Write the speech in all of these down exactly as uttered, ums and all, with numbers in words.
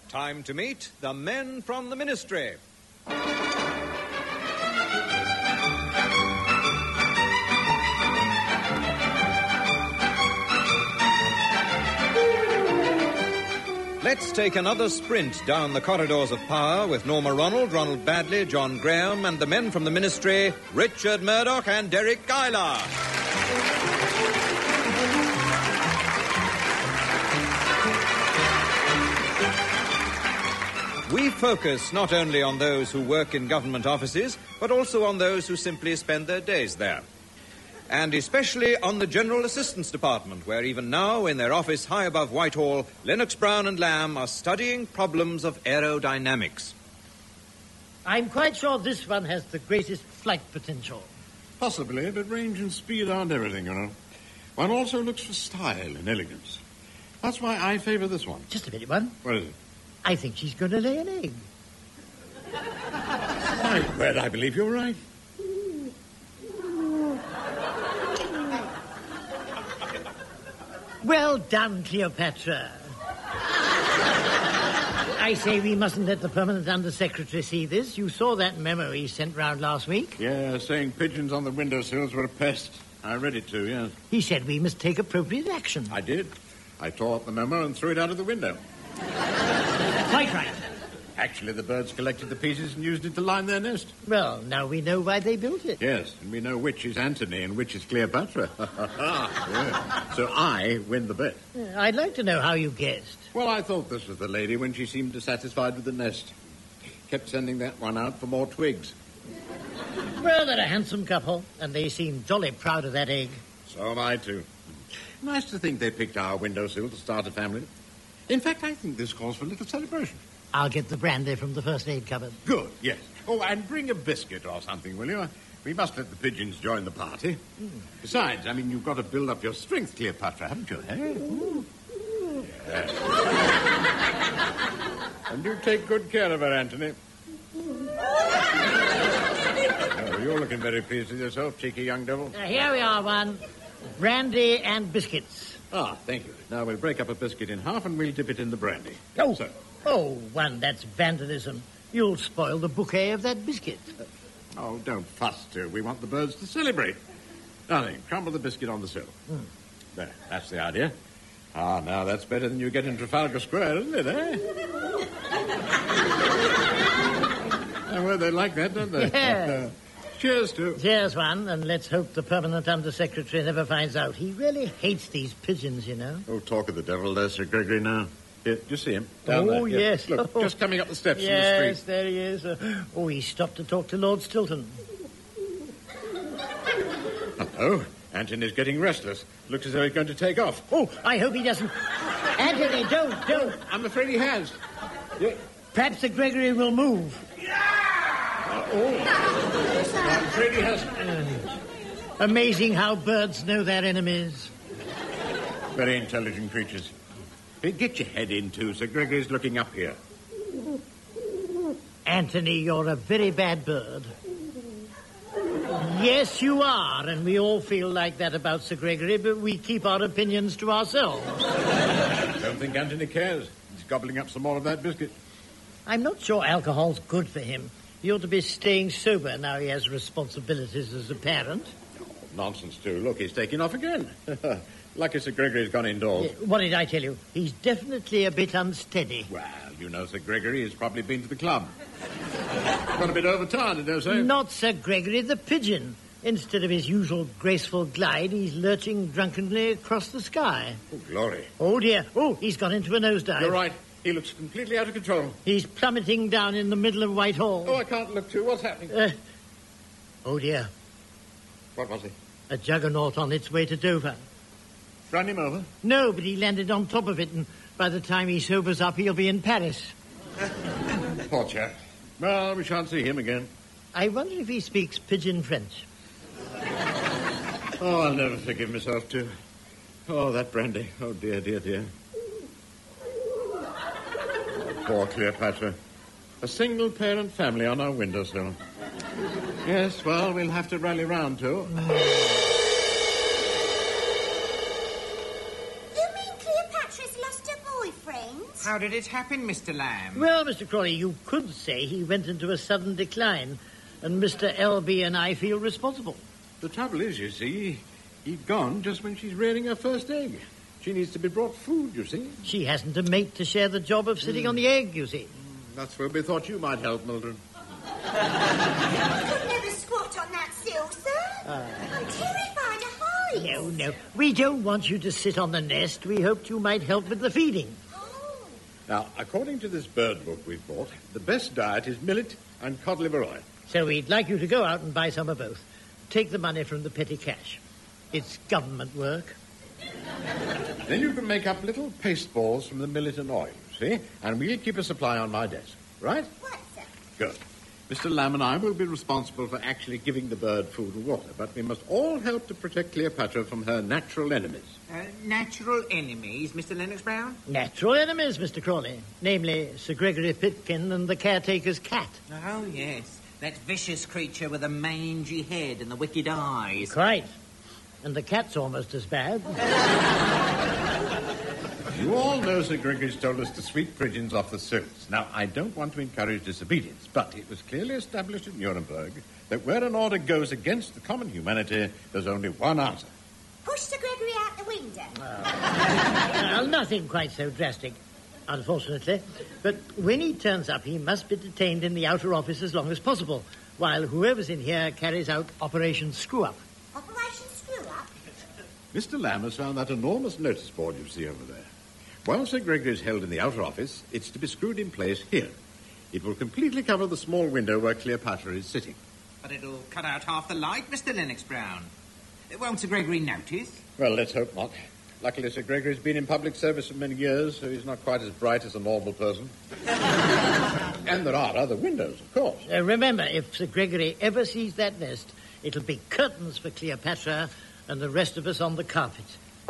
Time to meet the men from the Ministry. Let's take another sprint down the corridors of power with Norma Ronald, Ronald Badley, John Graham, and the men from the Ministry, Richard Murdoch and Derek Guyler. We focus not only on those who work in government offices, but also on those who simply spend their days there. And especially on the General Assistance Department, where even now, in their office high above Whitehall, Lennox Brown and Lamb are studying problems of aerodynamics. I'm quite sure this one has the greatest flight potential. Possibly, but range and speed aren't everything, you know. One also looks for style and elegance. That's why I favour this one. Just a minute, one. What is it? I think she's going to lay an egg. My word, I believe you're right. Well done, Cleopatra. I say we mustn't let the permanent undersecretary see this. You saw that memo he sent round last week. Yeah, saying pigeons on the windowsills were a pest. I read it too, yes. He said we must take appropriate action. I did. I tore up the memo and threw it out of the window. Quite right. Actually, the birds collected the pieces and used it to line their nest. Well, now we know why they built it. Yes, and we know which is Antony and which is Cleopatra. Yeah. So I win the bet. I'd like to know how you guessed. Well, I thought this was the lady when she seemed dissatisfied with the nest. Kept sending that one out for more twigs. Well, they're a handsome couple, and they seem jolly proud of that egg. So am I, too. Nice to think they picked our windowsill to start a family. In fact, I think this calls for a little celebration. I'll get the brandy from the first aid cupboard. Good, yes. Oh, and bring a biscuit or something, will you? We must let the pigeons join the party. Mm. Besides, I mean, you've got to build up your strength, Cleopatra, haven't you? Eh? Mm. Yes. And you take good care of her, Antony. Oh, you're looking very pleased with yourself, cheeky young devil. Uh, here we are, one. Brandy and biscuits. Ah, thank you. Now we'll break up a biscuit in half and we'll dip it in the brandy. Oh, so. Oh, one, that's vandalism. You'll spoil the bouquet of that biscuit. Uh, oh, don't fuss, too. We want the birds to celebrate. Darling, crumble the biscuit on the sill. Mm. There, that's the idea. Ah, now that's better than you get in Trafalgar Square, isn't it, eh? Oh, well, they like that, don't they? Yeah. Cheers, too. Cheers, one, and let's hope the permanent undersecretary never finds out. He really hates these pigeons, you know. Oh, talk of the devil there, Sir Gregory, now. Here, do you see him? Down oh, there. yes. Look, oh. just coming up the steps yes, from the street. Yes, there he is. Uh, oh, he stopped to talk to Lord Stilton. Oh, Antony's getting restless. Looks as though he's going to take off. Oh, I hope he doesn't. Antony, don't, don't. I'm afraid he has. Yeah. Perhaps Sir Gregory will move. Uh, oh. I'm afraid he hasn't. Uh, amazing how birds know their enemies. Very intelligent creatures. Hey, get your head in, too. Sir Gregory's looking up here. Antony, you're a very bad bird. Yes, you are, and we all feel like that about Sir Gregory, but we keep our opinions to ourselves. I don't think Antony cares. He's gobbling up some more of that biscuit. I'm not sure alcohol's good for him. He ought to be staying sober now he has responsibilities as a parent. Oh, nonsense, too. Look, he's taking off again. Lucky Sir Gregory's gone indoors. Yeah, what did I tell you? He's definitely a bit unsteady. Well, you know Sir Gregory has probably been to the club. Got a bit overtired, I dare say. Not Sir Gregory the pigeon. Instead of his usual graceful glide, he's lurching drunkenly across the sky. Oh, glory. Oh, dear. Oh, he's gone into a nosedive. You're right. He looks completely out of control. He's plummeting down in the middle of Whitehall. Oh, I can't look too. What's happening? Uh, oh, dear. What was it? A juggernaut on its way to Dover. Run him over? No, but he landed on top of it, and by the time he sobers up, he'll be in Paris. Poor chap. Well, we shan't see him again. I wonder if he speaks pidgin French. Oh, I'll never forgive myself, too. Oh, that brandy. Oh, dear, dear, dear. Poor Cleopatra. A single-parent family on our windowsill. Yes, well, we'll have to rally round, too. You mean Cleopatra's lost her boyfriend? friends. How did it happen, Mister Lamb? Well, Mister Crawley, you could say he went into a sudden decline, and Mister L B and I feel responsible. The trouble is, you see, he'd gone just when she's rearing her first egg. She needs to be brought food, you see. She hasn't a mate to share the job of sitting mm. on the egg, you see. That's where we thought you might help, Mildred. I could never squat on that sill, sir. Uh, I'm terrified of heights. No, no. We don't want you to sit on the nest. We hoped you might help with the feeding. Oh. Now, according to this bird book we've bought, the best diet is millet and cod liver oil. So we'd like you to go out and buy some of both. Take the money from the petty cash. It's government work. Then you can make up little paste balls from the millet and oil, see? And we'll keep a supply on my desk, right? What, sir? Good. Mister Lamb and I will be responsible for actually giving the bird food and water, but we must all help to protect Cleopatra from her natural enemies. Uh, natural enemies, Mister Lennox Brown? Natural enemies, Mister Crawley. Namely, Sir Gregory Pitkin and the caretaker's cat. Oh, yes. That vicious creature with the mangy head and the wicked eyes. Quite. And the cat's almost as bad. You all know Sir Gregory's told us to sweep pigeons off the sills. Now, I don't want to encourage disobedience, but it was clearly established in Nuremberg that where an order goes against the common humanity, there's only one answer. Push Sir Gregory out the window. Well, nothing quite so drastic, unfortunately. But when he turns up, he must be detained in the outer office as long as possible, while whoever's in here carries out Operation Screw-Up. Operation Screw-Up? Mister Lamb has found that enormous notice board you see over there. While Sir Gregory is held in the outer office, it's to be screwed in place here. It will completely cover the small window where Cleopatra is sitting. But it'll cut out half the light, Mister Lennox Brown. Won't Sir Gregory notice? Well, let's hope not. Luckily, Sir Gregory's been in public service for many years, so he's not quite as bright as a normal person. And there are other windows, of course. Uh, remember, if Sir Gregory ever sees that nest, it'll be curtains for Cleopatra and the rest of us on the carpet.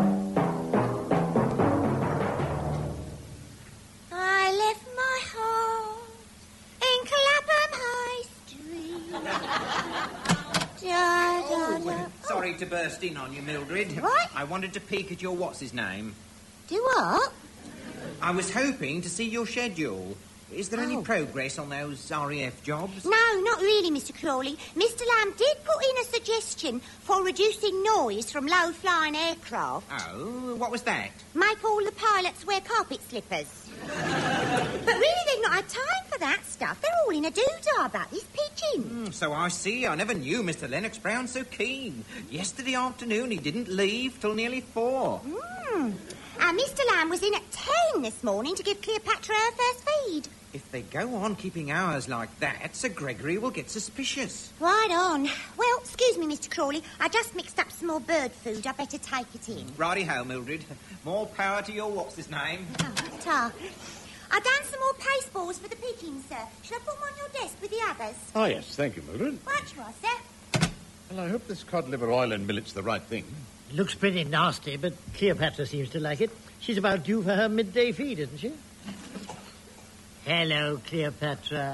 I left my heart in Clapham High Street. Da, da, da. Sorry to burst in on you, Mildred. What? I wanted to peek at your what's-his-name. Do what? I was hoping to see your schedule. Is there Oh. any progress on those R A F jobs? No, not really, Mister Crawley. Mister Lamb did put in a suggestion for reducing noise from low-flying aircraft. Oh, what was that? Make all the pilots wear carpet slippers. But really, they've not had time for that stuff. They're all in a doodah about this pigeon. Mm, so I see. I never knew Mister Lennox Brown so keen. Yesterday afternoon, he didn't leave till nearly four. Mm. And Mister Lamb was in at ten this morning to give Cleopatra her first feed. If they go on keeping hours like that, Sir Gregory will get suspicious. Right on. Well, excuse me, Mister Crawley. I just mixed up some more bird food. I better take it in. Righty-ho, Mildred. More power to your what's-his-name. Oh, ta. I've done some more paste balls for the pigeons, sir. Shall I put them on your desk with the others? Oh, yes, thank you, Mildred. Right you are, sir. Well, I hope this cod liver oil and millet's the right thing. It looks pretty nasty, but Cleopatra seems to like it. She's about due for her midday feed, isn't she? Hello, Cleopatra.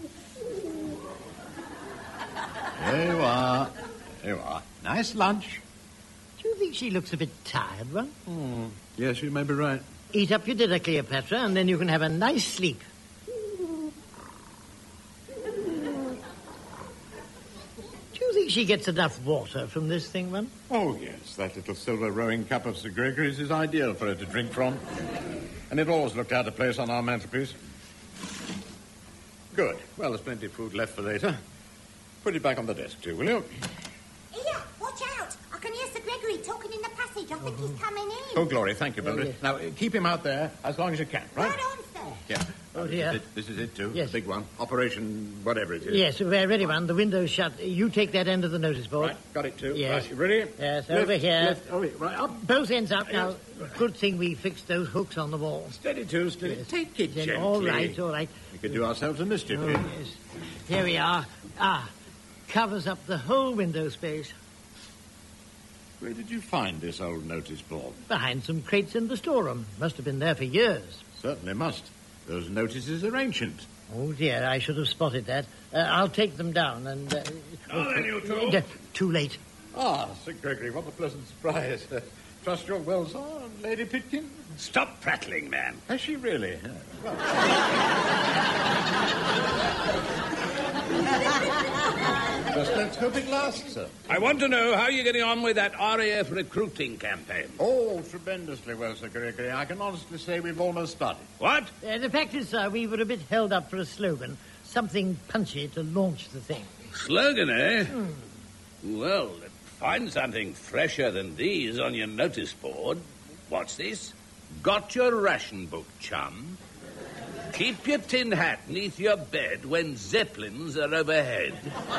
There you are. There you are. Nice lunch. Do you think she looks a bit tired, Ron? Hmm. Yes, you may be right. Eat up your dinner, Cleopatra, and then you can have a nice sleep. Do you think she gets enough water from this thing, Ron? Oh, yes, that little silver rowing cup of Sir Gregory's is ideal for her to drink from. And it always looked out of place on our mantelpiece. Good. Well, there's plenty of food left for later. Put it back on the desk, too, will you? Here, watch out. I can hear Sir Gregory talking in the passage. I think he's coming in. Oh, Glory, thank you, Mildred. yes. Now, uh, keep him out there as long as you can, right? Right on, sir. Yeah. Oh, This dear. is it, this is it too. Yes. The big one. Operation whatever it is. Yes, we're ready, Ron. The window's shut. You take that end of the notice board. Right, got it too. Yes. Right, you ready? Yes, Lift, over here. lift, over here. Right, up. Both ends up. Now, good thing we fixed those hooks on the wall. Steady too, steady. Yes. Take it Then gently. all right, all right. We could do ourselves a mischief Oh, here. yes. Here we are. Ah, covers up the whole window space. Where did you find this old notice board? Behind some crates in the storeroom. Must have been there for years. Certainly must. Those notices are ancient. Oh, dear, I should have spotted that. Uh, I'll take them down and... Uh, Now then, you two. uh, too late. Ah, Sir Gregory, what a pleasant surprise. Uh, trust you're well, sir, and Lady Pitkin? Stop prattling, man. Has she really? Well, just let's hope it lasts, sir. I want to know how you're getting on with that R A F recruiting campaign. Oh, tremendously well, Sir Gregory. I can honestly say we've almost started. What? Uh, the fact is, sir, we were a bit held up for a slogan. Something punchy to launch the thing. Slogan, eh? Hmm. Well, find something fresher than these on your notice board. What's this? Got your ration book, chum? Keep your tin hat neath your bed when zeppelins are overhead.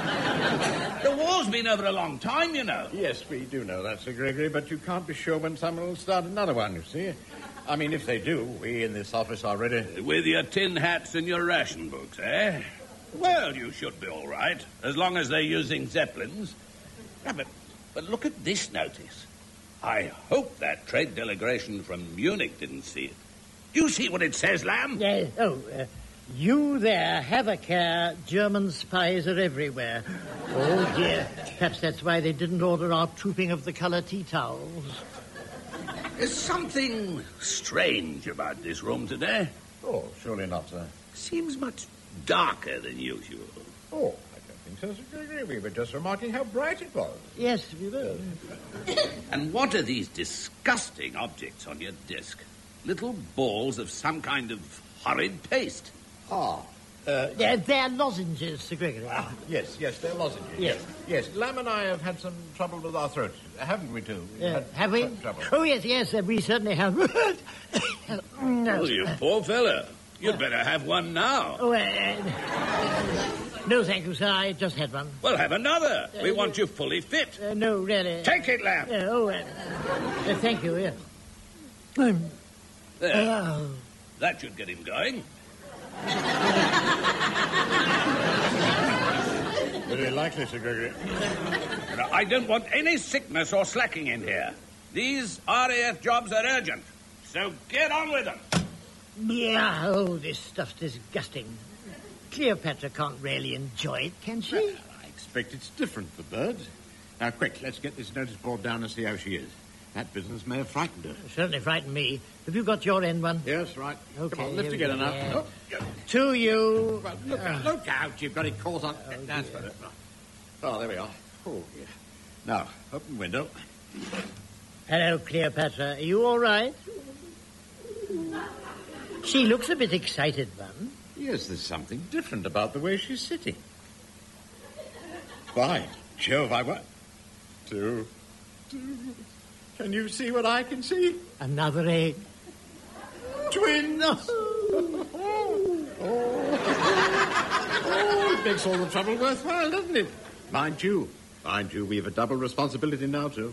The war's been over a long time, you know. Yes, we do know that, Sir Gregory, but you can't be sure when someone will start another one, you see. I mean, if they do, we in this office are ready. With your tin hats and your ration books, eh? Well, you should be all right, as long as they're using zeppelins. Yeah, but, but look at this notice. I hope that trade delegation from Munich didn't see it. Do you see what it says, Lamb? Uh, oh, uh, you there, have a care. German spies are everywhere. Oh, dear. Perhaps that's why they didn't order our trooping of the colour tea towels. There's something strange about this room today. Oh, surely not, sir. Seems much darker than usual. Oh, I don't think so, Sir Gregory. We were just remarking how bright it was. Yes, we were. And what are these disgusting objects on your desk? Little balls of some kind of horrid paste. Ah. Uh, yeah, they're lozenges, Sir Gregory. Ah, yes, yes, they're lozenges. Yes. Yes, Lamb and I have had some trouble with our throats, haven't we, too? We've Uh, had have we? trouble. Oh, yes, yes, uh, we certainly have. Oh, you poor fella. You'd better have one now. Oh, uh, no, thank you, sir. I just had one. Well, have another. We want you fully fit. Uh, no, really. Take it, Lamb. Uh, oh, uh, uh, thank you, yeah. Um, There. oh. That should get him going. Very likely, Sir Gregory. Now, I don't want any sickness or slacking in here. These R A F jobs are urgent, so get on with them. Yeah, oh, this stuff's disgusting. Cleopatra can't really enjoy it, can she? Well, I expect it's different for birds. Now, quick, let's get this notice board down and see how she is. That business may have frightened her. Certainly frightened me. Have you got your end one? Yes, right. Okay, Come on, lift here we together go, now. yeah. Oh, yeah. To you. Well, look, Uh, look out. You've got it caught on. Oh, That's dear. better. Oh, there we are. Oh, yeah. Now, open the window. Hello, Cleopatra. Are you all right? She looks a bit excited, Bun. Yes, there's something different about the way she's sitting. By Jove, I what? Two. Two. Can you see what I can see? Another egg. Twins! Oh. Oh. Oh, it makes all the trouble worthwhile, doesn't it? Mind you, mind you, we have a double responsibility now, too.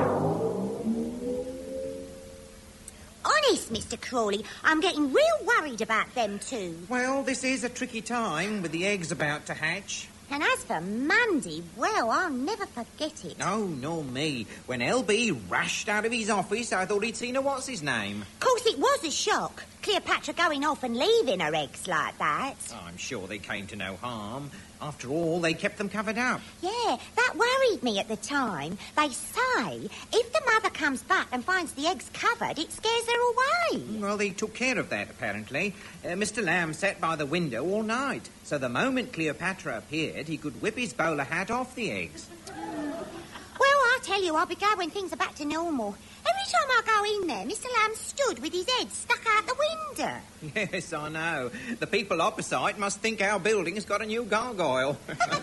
Honest, Mister Crawley, I'm getting real worried about them two. Well, this is a tricky time with the eggs about to hatch. And as for Mandy, well, I'll never forget it. No, nor me. When L B rushed out of his office, I thought he'd seen a what's-his-name. Of course, it was a shock. Cleopatra going off and leaving her eggs like that. Oh, I'm sure they came to no harm. After all, they kept them covered up. Yeah, that worried me at the time. They say if the mother comes back and finds the eggs covered, it scares her away. Well, they took care of that, apparently. Uh, Mister Lamb sat by the window all night, so the moment Cleopatra appeared, he could whip his bowler hat off the eggs. Well, I tell you, I'll be glad when things are back to normal. Every time I go in there, Mister Lamb stood with his head stuck out the window. Yes, I know. The people opposite must think our building has got a new gargoyle.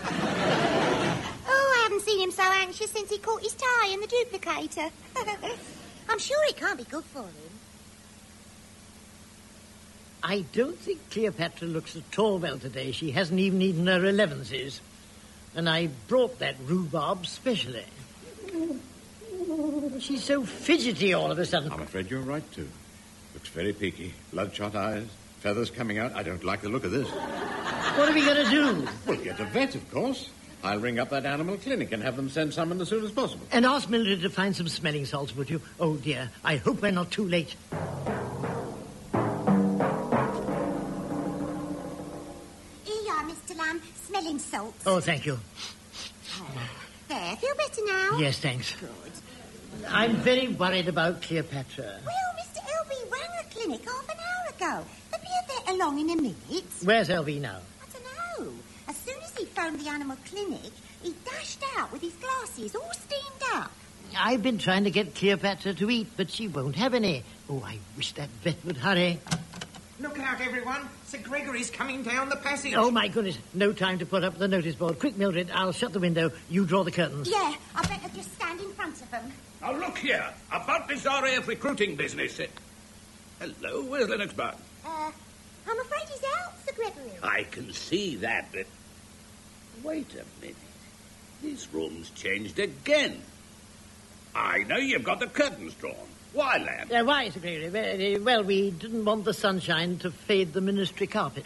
Oh, I haven't seen him so anxious since he caught his tie in the duplicator. I'm sure it can't be good for him. I don't think Cleopatra looks at all well today. She hasn't even eaten her elevenses. And I brought that rhubarb specially. She's so fidgety all of a sudden. I'm afraid you're right, too. Looks very peaky. Bloodshot eyes, feathers coming out. I don't like the look of this. What are we going to do? Well, get a vet, of course. I'll ring up that animal clinic and have them send someone as soon as possible. And ask Mildred to find some smelling salts, would you? Oh, dear. I hope we're not too late. Here you are, Mister Lamb. Smelling salts. Oh, thank you. There, feel better now? Yes, thanks. Good. I'm very worried about Cleopatra. Well, Mister L B clinic half an hour ago. They'll be a bit along in a minute. Where's L V now? I don't know. As soon as he phoned the animal clinic, he dashed out with his glasses all steamed up. I've been trying to get Cleopatra to eat, but she won't have any. Oh, I wish that vet would hurry. Look out, everyone. Sir Gregory's coming down the passage. Oh, my goodness. No time to put up the notice board. Quick, Mildred, I'll shut the window. You draw the curtains. Yeah, I better just stand in front of them. Now, look here. About this R A F recruiting business. Uh, hello, where's Lennox Brown? Uh, I'm afraid he's out, Sir Gregory. I can see that, but... Wait a minute. This room's changed again. I know you've got the curtains drawn. Why, Lamb? Uh, why, Sir Gregory? Well, we didn't want the sunshine to fade the ministry carpet.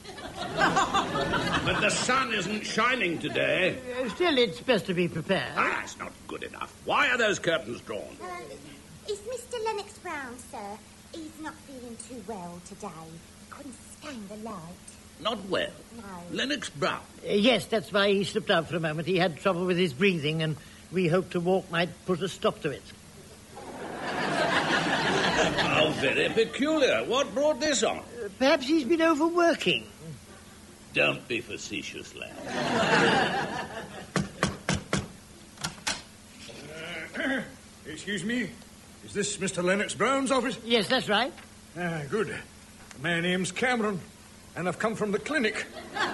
But the sun isn't shining today. Uh, still, it's best to be prepared. Ah, it's not good enough. Why are those curtains drawn? Uh, is Mister Lennox Brown, sir? He's not feeling too well today. Couldn't stand the light. Not well. No. Lennox Brown. Uh, yes, that's why he slipped out for a moment. He had trouble with his breathing, and we hoped to walk might put a stop to it. How very peculiar. What brought this on? Uh, perhaps he's been overworking. Don't be facetious, Lamb. Uh, excuse me. Is this Mister Lennox Brown's office? Yes, that's right. Ah, good. My name's Cameron, and I've come from the clinic.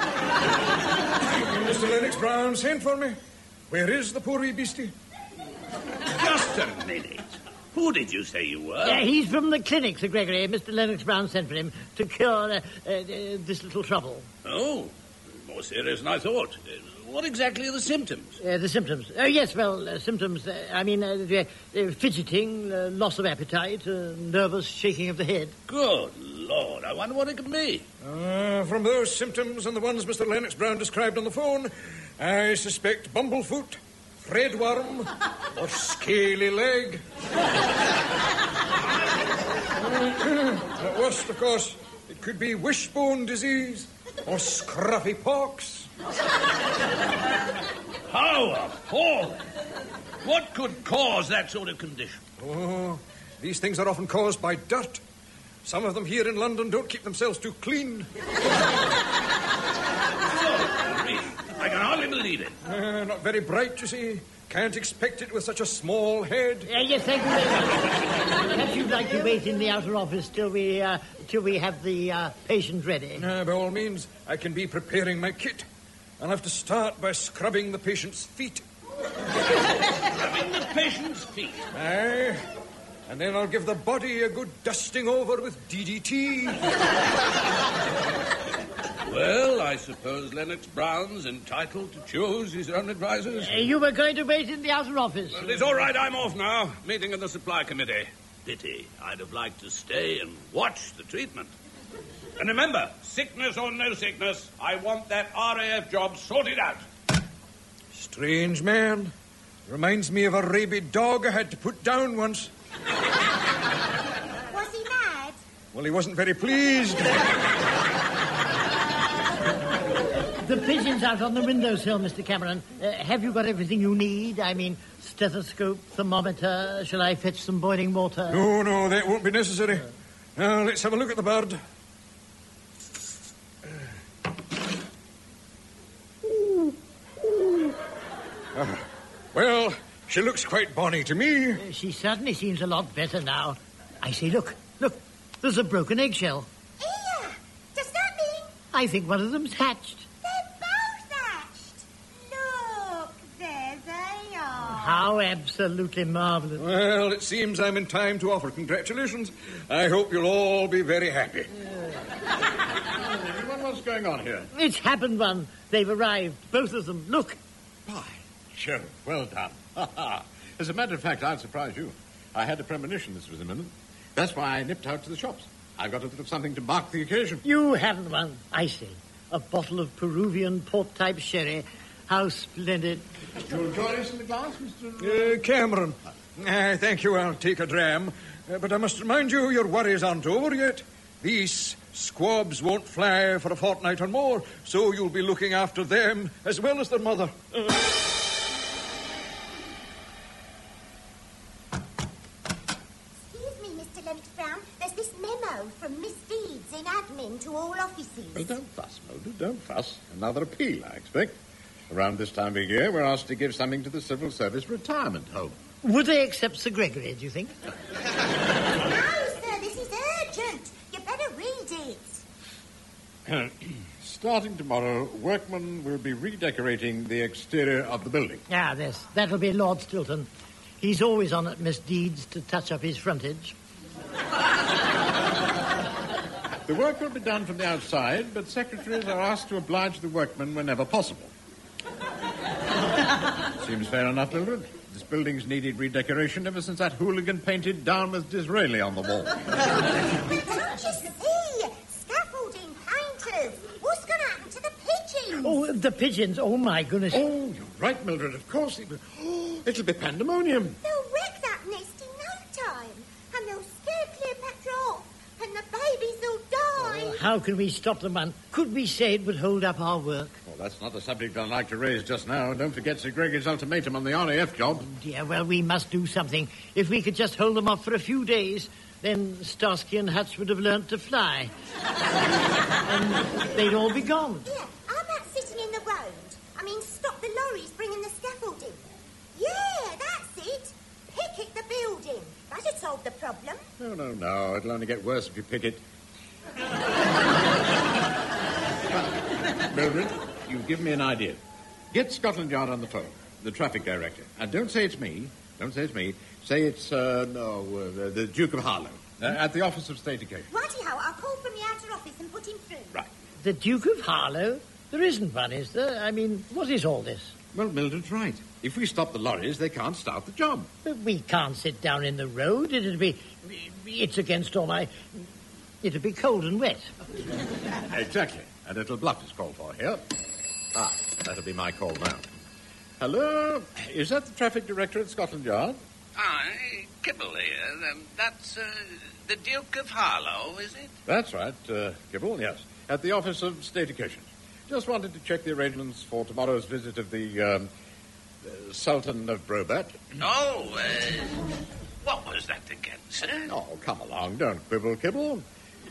Mister Lennox Brown sent for me. Where is the poor wee beastie? Just a minute. Who did you say you were? Yeah, he's from the clinic, Sir Gregory. Mister Lennox Brown sent for him to cure uh, uh, uh, this little trouble. Oh, more serious than I thought. Uh, what exactly are the symptoms? Uh, the symptoms? Oh, yes, well, uh, symptoms, uh, I mean, uh, uh, uh, fidgeting, uh, loss of appetite, uh, nervous shaking of the head. Good Lord, I wonder what it could be. Uh, from those symptoms and the ones Mister Lennox Brown described on the phone, I suspect bumblefoot, threadworm, or scaly leg. At worst, of course, it could be wishbone disease or scruffy pox. How appalling! What could cause that sort of condition? Oh, these things are often caused by dirt. Some of them here in London don't keep themselves too clean. I can hardly believe it. Uh, not very bright, you see. Can't expect it with such a small head. Uh, yes, thank you very much. Perhaps you'd like to wait in the outer office till we, uh, till we have the uh, patient ready. Uh, by all means, I can be preparing my kit. I'll have to start by scrubbing the patient's feet. Scrubbing the patient's feet? Aye. And then I'll give the body a good dusting over with D D T. Well, I suppose Lennox Brown's entitled to choose his own advisers. Uh, you were going to wait in the outer office. Well, it's all right, I'm off now. Meeting of the supply committee. Pity. I'd have liked to stay and watch the treatment. And remember, sickness or no sickness, I want that R A F job sorted out. Strange man. Reminds me of a rabid dog I had to put down once. Was he mad? Well, he wasn't very pleased. The pigeon's out on the windowsill, Mister Cameron. Uh, have you got everything you need? I mean, stethoscope, thermometer. Shall I fetch some boiling water? No, no, that won't be necessary. Now, let's have a look at the bird. Uh, well, she looks quite bonny to me. Uh, she certainly seems a lot better now. I say, look, look, there's a broken eggshell. Here! Does that mean I think one of them's hatched. they're both hatched? Look, there they are. How absolutely marvellous. Well, it seems I'm in time to offer congratulations. I hope you'll all be very happy. What's going on here? It's happened one. They've arrived, both of them. Look. By Jove, well done. As a matter of fact, I'll surprise you. I had a premonition this was imminent. That's why I nipped out to the shops. I've got a little something to mark the occasion. You haven't one. I see. A bottle of Peruvian port-type sherry. How splendid. You'll join us in the glass, Mister Uh, Cameron. Uh, thank you, I'll take a dram. Uh, but I must remind you, your worries aren't over yet. These squabs won't fly for a fortnight or more, so you'll be looking after them as well as their mother. Uh. Excuse me, Mister Lennox Brown. there's this memo from Miss Deeds in admin to all offices. Well, don't fuss, Mildred, don't fuss. Another appeal, I expect. Around this time of year, we're asked to give something to the civil service retirement home. Would they accept Sir Gregory, do you think? No, sir, this is urgent. You better read it. Starting tomorrow, workmen will be redecorating the exterior of the building. Ah, yes, that'll be Lord Stilton. He's always on at Miss Deeds to touch up his frontage. The work will be done from the outside, but secretaries are asked to oblige the workmen whenever possible. Seems fair enough, Mildred. This building's needed redecoration ever since that hooligan painted "Down with Disraeli" on the wall. But don't you see? Scaffolding, painters. What's going to happen to the pigeons? Oh, the pigeons. Oh, my goodness. Oh, you're right, Mildred. Of course it will. Oh, it'll be pandemonium. They'll wreck that nest in no time. And they'll scare Cleopatra off. And the babies will die. Oh, how can we stop them, man? Could we say it would hold up our work? Well, that's not a subject I'd like to raise just now. Don't forget Sir Gregory's ultimatum on the R A F job. Oh, dear, well, we must do something. If we could just hold them off for a few days, then Starsky and Hutch would have learnt to fly. And they'd all be gone. Yeah, how about sitting in the road? I mean, stop the lorries bringing the scaffolding. Yeah, that's it. Picket the building. That'd solve the problem. No, no, no. It'll only get worse if you pick it. Mildred, you've given me an idea. Get Scotland Yard on the phone, the traffic director. And don't say it's me. Don't say it's me. Say it's, uh, no, uh, the Duke of Harlow, uh, at the Office of State Occasion. Righty-ho, I'll call from the outer office and put him through. Right. The Duke of Harlow? There isn't one, is there? I mean, what is all this? Well, Mildred's right. If we stop the lorries, they can't start the job. But we can't sit down in the road. It'd be... It's against all my... It'd be cold and wet. Exactly. A little bluff is called for here. Ah, that'll be my call now. Hello? Is that the traffic director at Scotland Yard? Aye, Kibble here. Um, that's uh, the Duke of Harlow, is it? That's right, uh, Gibble, yes. At the Office of State Occasions. Just wanted to check the arrangements for tomorrow's visit of the um, uh, Sultan of Brobat. Oh, uh, what was that again, sir? Oh, come along, don't quibble, Kibble.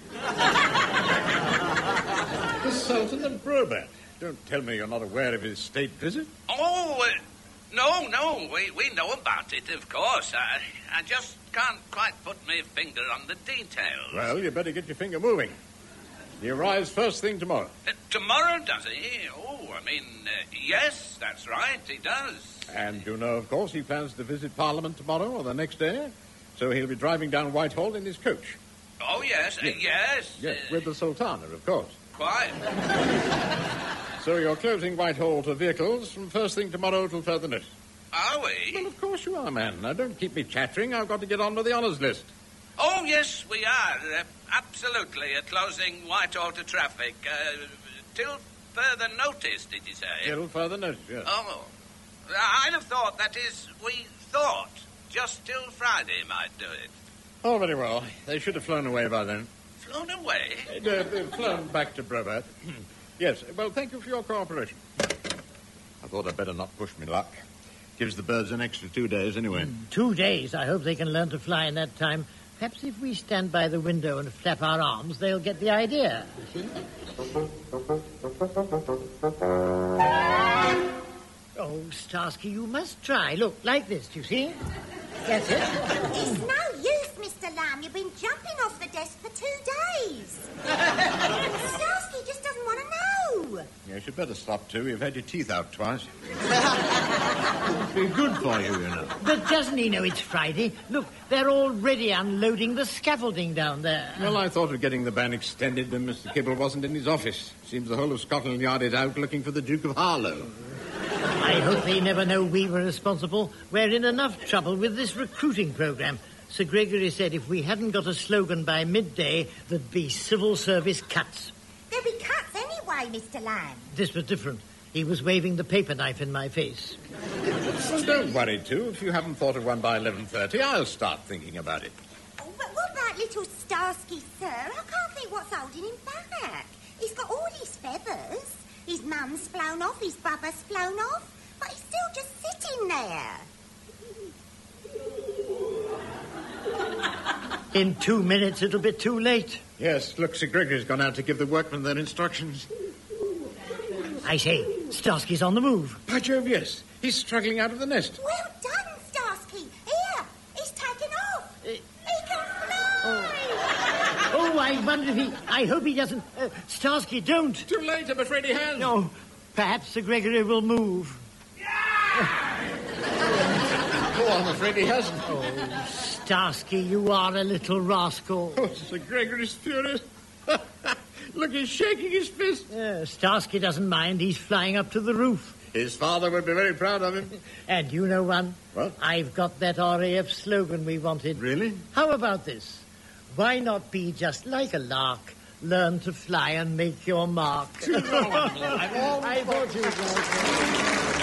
The Sultan of Brobat. Don't tell me you're not aware of his state visit. Oh, uh, no, no, we, we know about it, of course. I, I just can't quite put my finger on the details. Well, you better get your finger moving. He arrives first thing tomorrow. Uh, tomorrow, does he? Oh, I mean, uh, yes, that's right, he does. And you know, of course, he plans to visit Parliament tomorrow or the next day. So he'll be driving down Whitehall in his coach. Oh, yes, yes. Uh, yes, yes uh, with the Sultana, of course. Quite. So you're closing Whitehall to vehicles from first thing tomorrow till further notice. Are we? Well, of course you are, man. Now, don't keep me chattering. I've got to get on with the honours list. Oh, yes, we are. Uh, absolutely. Uh, closing Whitehall to traffic. Uh, till further notice, did you say? Till further notice, yes. Oh. I'd have thought, that is, we thought, just till Friday might do it. Oh, very well. They should have flown away by then. Flown away? Uh, uh, flown back to Brobat. Yes, well, thank you for your cooperation. I thought I'd better not push me luck. Gives the birds an extra two days anyway. Mm, two days. I hope they can learn to fly in that time. Perhaps if we stand by the window and flap our arms, they'll get the idea. You see? Oh, Starsky, you must try. Look, like this, do you see? That's it. It's no use, Mister Lamb. You've been jumping off the desk for two days. Starsky just doesn't want to know. Yes, you'd better stop, too. You've had your teeth out twice. It'd be good for you, you know. But doesn't he know it's Friday? Look, they're already unloading the scaffolding down there. Well, I thought of getting the ban extended when Mister Kibble wasn't in his office. Seems the whole of Scotland Yard is out looking for the Duke of Harlow. I hope they never know we were responsible. We're in enough trouble with this recruiting program. Sir Gregory said if we hadn't got a slogan by midday, there'd be civil service cuts. There'll be cuts anyway, Mister Lamb. This was different. He was waving the paper knife in my face. Well, don't worry, too. If you haven't thought of one by eleven thirty, I'll start thinking about it. Oh, but what about little Starsky, sir? I can't think what's holding him back. He's got all his feathers. His mum's flown off, his brother's flown off, but he's still just sitting there. In two minutes, it'll be too late. Yes, look, Sir Gregory's gone out to give the workmen their instructions. I say, Starsky's on the move. By Jove, yes. He's struggling out of the nest. Well done, Starsky. Here, he's taken off. Uh, he can fly. Oh, I wonder if he... I hope he doesn't... Uh, Starsky, don't. Too late, I'm afraid he has. No, perhaps Sir Gregory will move. Oh, I'm afraid he hasn't. Oh, Starsky, you are a little rascal. Oh, Sir Gregory's furious. Look, he's shaking his fist. Uh, Starsky doesn't mind. He's flying up to the roof. His father would be very proud of him. And you know one? What? I've got that R A F slogan we wanted. Really? How about this? Why not be just like a lark? Learn to fly and make your mark. I thought you would.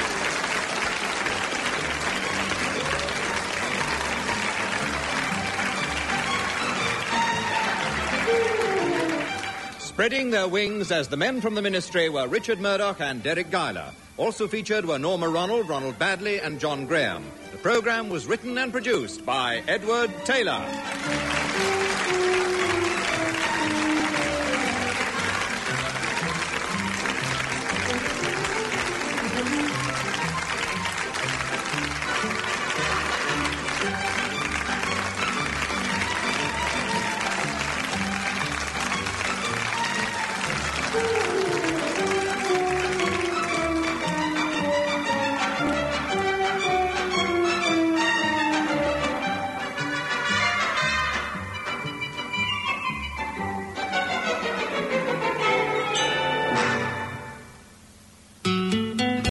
Spreading their wings as the men from the Ministry were Richard Murdoch and Derek Guyler. Also featured were Norma Ronald, Ronald Badley and John Graham. The programme was written and produced by Edward Taylor.